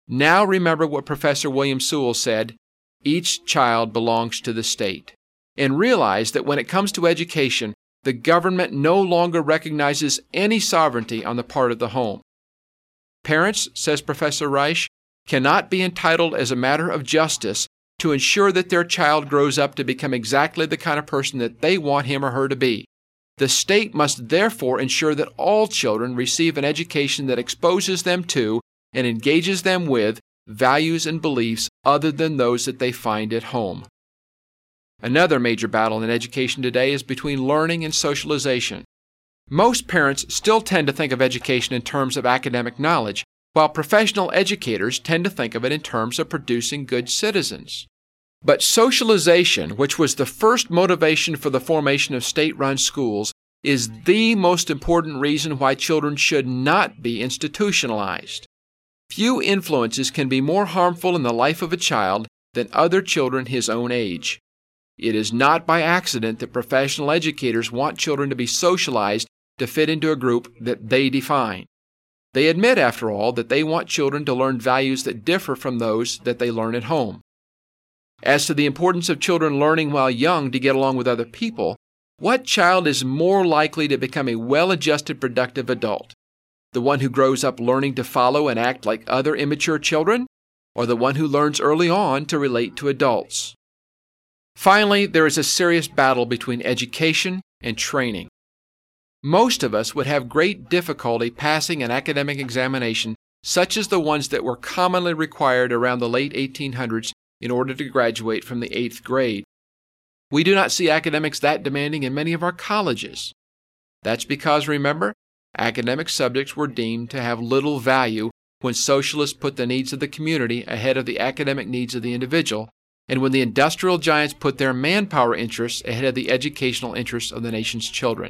Now remember what Professor William Sewell said, "Each child belongs to the state," and realize that when it comes to education, the government no longer recognizes any sovereignty on the part of the home. Parents, says Professor Reich, cannot be entitled as a matter of justice to ensure that their child grows up to become exactly the kind of person that they want him or her to be. The state must therefore ensure that all children receive an education that exposes them to and engages them with values and beliefs other than those that they find at home. Another major battle in education today is between learning and socialization. Most parents still tend to think of education in terms of academic knowledge, while professional educators tend to think of it in terms of producing good citizens. But socialization, which was the first motivation for the formation of state-run schools, is the most important reason why children should not be institutionalized. Few influences can be more harmful in the life of a child than other children his own age. It is not by accident that professional educators want children to be socialized to fit into a group that they define. They admit, after all, that they want children to learn values that differ from those that they learn at home. As to the importance of children learning while young to get along with other people, what child is more likely to become a well-adjusted, productive adult? The one who grows up learning to follow and act like other immature children, or the one who learns early on to relate to adults? Finally, there is a serious battle between education and training. Most of us would have great difficulty passing an academic examination such as the ones that were commonly required around the late 1800s in order to graduate from the 8th grade. We do not see academics that demanding in many of our colleges. That's because, remember, academic subjects were deemed to have little value when socialists put the needs of the community ahead of the academic needs of the individual, and when the industrial giants put their manpower interests ahead of the educational interests of the nation's children.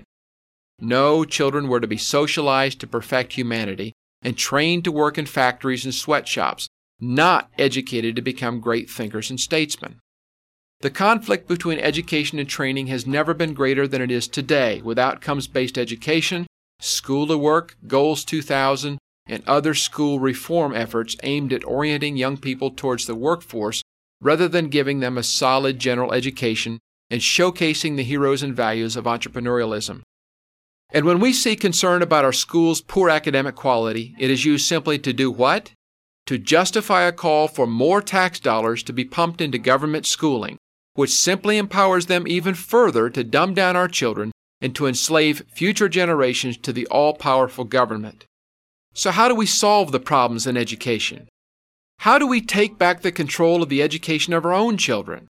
No, children were to be socialized to perfect humanity and trained to work in factories and sweatshops, not educated to become great thinkers and statesmen. The conflict between education and training has never been greater than it is today with outcomes-based education, School to Work, Goals 2000, and other school reform efforts aimed at orienting young people towards the workforce rather than giving them a solid general education and showcasing the heroes and values of entrepreneurialism. And when we see concern about our schools' poor academic quality, it is used simply to do what? To justify a call for more tax dollars to be pumped into government schooling, which simply empowers them even further to dumb down our children and to enslave future generations to the all-powerful government. So how do we solve the problems in education? How do we take back the control of the education of our own children?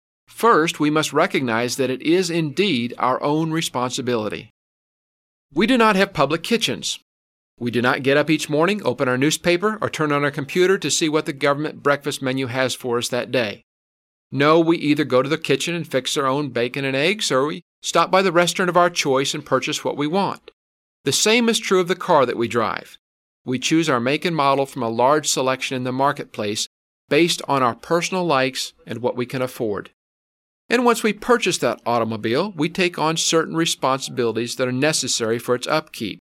First, we must recognize that it is indeed our own responsibility. We do not have public kitchens. We do not get up each morning, open our newspaper, or turn on our computer to see what the government breakfast menu has for us that day. No, we either go to the kitchen and fix our own bacon and eggs, or we stop by the restaurant of our choice and purchase what we want. The same is true of the car that we drive. We choose our make and model from a large selection in the marketplace based on our personal likes and what we can afford. And once we purchase that automobile, we take on certain responsibilities that are necessary for its upkeep.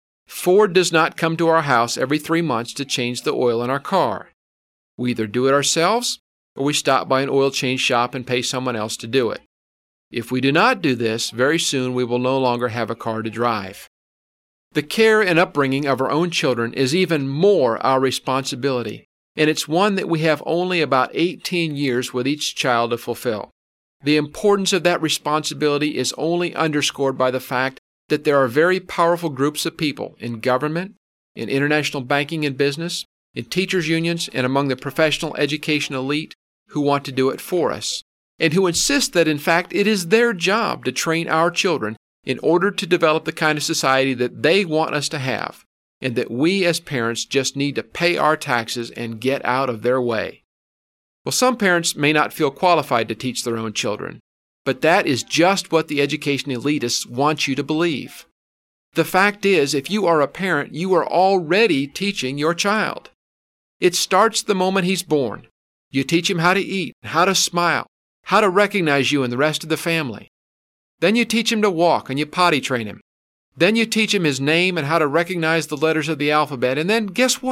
Ford does not come to our house every 3 months to change the oil in our car. We either do it ourselves, or we stop by an oil change shop and pay someone else to do it. If we do not do this, very soon we will no longer have a car to drive. The care and upbringing of our own children is even more our responsibility, and it's one that we have only about 18 years with each child to fulfill. The importance of that responsibility is only underscored by the fact that there are very powerful groups of people in government, in international banking and business, in teachers' unions, and among the professional education elite who want to do it for us, and who insist that, in fact, it is their job to train our children in order to develop the kind of society that they want us to have, and that we as parents just need to pay our taxes and get out of their way. Well, some parents may not feel qualified to teach their own children, but that is just what the education elitists want you to believe. The fact is, if you are a parent, you are already teaching your child. It starts the moment he's born. You teach him how to eat, how to smile, how to recognize you and the rest of the family. Then you teach him to walk and you potty train him. Then you teach him his name and how to recognize the letters of the alphabet. And then guess what?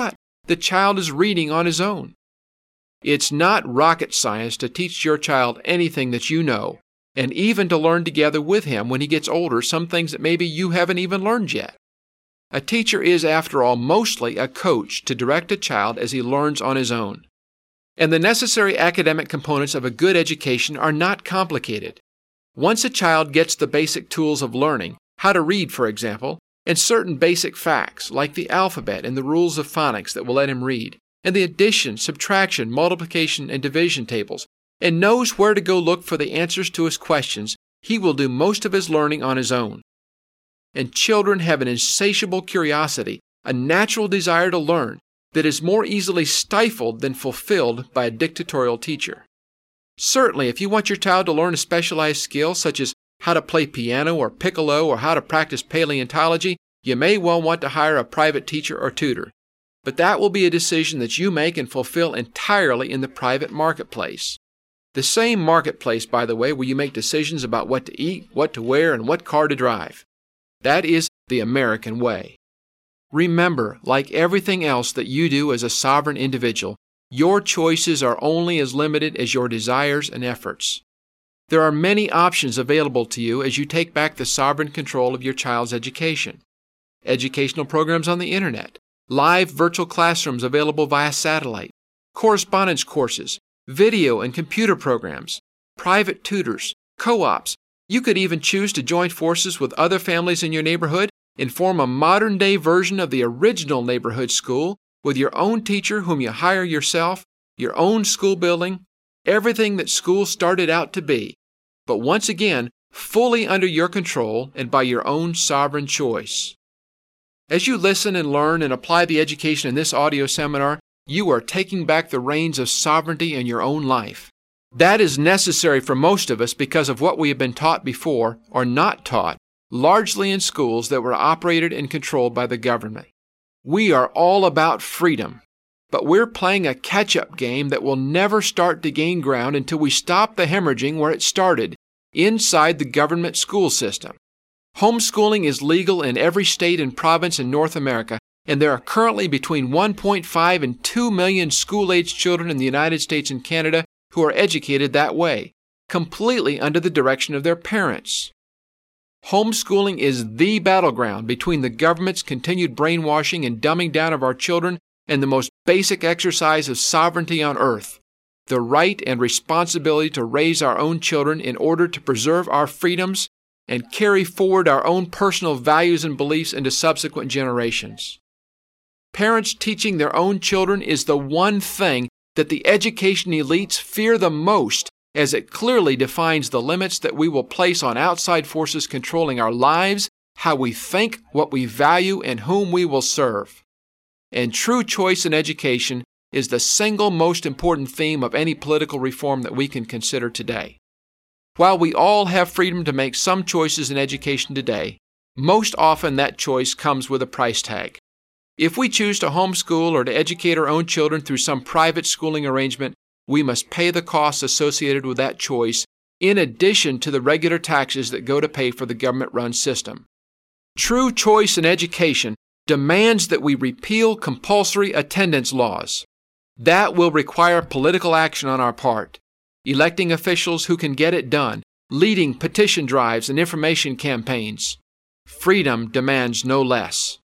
the child is reading on his own. It's not rocket science to teach your child anything that you know, and even to learn together with him when he gets older some things that maybe you haven't even learned yet. A teacher is, after all, mostly a coach to direct a child as he learns on his own. And the necessary academic components of a good education are not complicated. Once a child gets the basic tools of learning, how to read, for example, and certain basic facts like the alphabet and the rules of phonics that will let him read, and the addition, subtraction, multiplication, and division tables, and knows where to go look for the answers to his questions, he will do most of his learning on his own. And children have an insatiable curiosity, a natural desire to learn, that is more easily stifled than fulfilled by a dictatorial teacher. Certainly, if you want your child to learn a specialized skill such as how to play piano or piccolo or how to practice paleontology, you may well want to hire a private teacher or tutor. But that will be a decision that you make and fulfill entirely in the private marketplace. The same marketplace, by the way, where you make decisions about what to eat, what to wear, and what car to drive. That is the American way. Remember, like everything else that you do as a sovereign individual, your choices are only as limited as your desires and efforts. There are many options available to you as you take back the sovereign control of your child's education. Educational programs on the Internet, live virtual classrooms available via satellite, correspondence courses, video and computer programs, private tutors, co-ops. You could even choose to join forces with other families in your neighborhood and form a modern-day version of the original neighborhood school with your own teacher whom you hire yourself, your own school building, everything that school started out to be, but once again, fully under your control and by your own sovereign choice. As you listen and learn and apply the education in this audio seminar, you are taking back the reins of sovereignty in your own life. That is necessary for most of us because of what we have been taught before, or not taught, largely in schools that were operated and controlled by the government. We are all about freedom, but we're playing a catch-up game that will never start to gain ground until we stop the hemorrhaging where it started, inside the government school system. Homeschooling is legal in every state and province in North America, and there are currently between 1.5 and 2 million school-aged children in the United States and Canada who are educated that way, completely under the direction of their parents. Homeschooling is the battleground between the government's continued brainwashing and dumbing down of our children and the most basic exercise of sovereignty on earth, the right and responsibility to raise our own children in order to preserve our freedoms and carry forward our own personal values and beliefs into subsequent generations. Parents teaching their own children is the one thing that the education elites fear the most, as it clearly defines the limits that we will place on outside forces controlling our lives, how we think, what we value, and whom we will serve. And true choice in education is the single most important theme of any political reform that we can consider today. While we all have freedom to make some choices in education today, most often that choice comes with a price tag. If we choose to homeschool or to educate our own children through some private schooling arrangement, we must pay the costs associated with that choice, in addition to the regular taxes that go to pay for the government-run system. True choice in education demands that we repeal compulsory attendance laws. That will require political action on our part, electing officials who can get it done, leading petition drives and information campaigns. Freedom demands no less.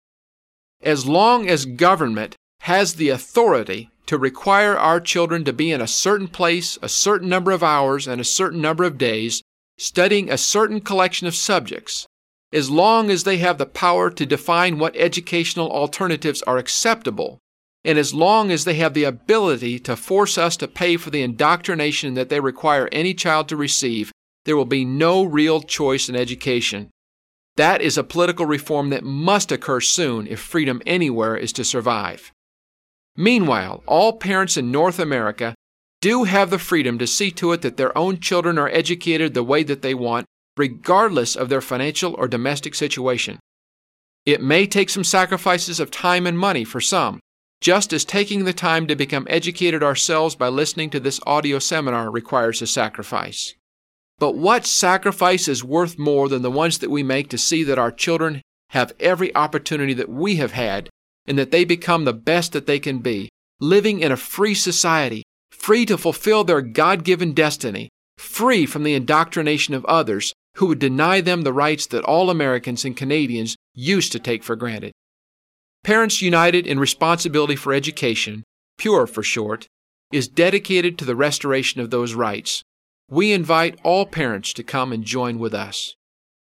As long as government has the authority to require our children to be in a certain place, a certain number of hours, and a certain number of days, studying a certain collection of subjects, as long as they have the power to define what educational alternatives are acceptable, and as long as they have the ability to force us to pay for the indoctrination that they require any child to receive, there will be no real choice in education. That is a political reform that must occur soon if freedom anywhere is to survive. Meanwhile, all parents in North America do have the freedom to see to it that their own children are educated the way that they want, regardless of their financial or domestic situation. It may take some sacrifices of time and money for some, just as taking the time to become educated ourselves by listening to this audio seminar requires a sacrifice. But what sacrifice is worth more than the ones that we make to see that our children have every opportunity that we have had and that they become the best that they can be, living in a free society, free to fulfill their God-given destiny, free from the indoctrination of others who would deny them the rights that all Americans and Canadians used to take for granted. Parents United in Responsibility for Education, PURE for short, is dedicated to the restoration of those rights. We invite all parents to come and join with us.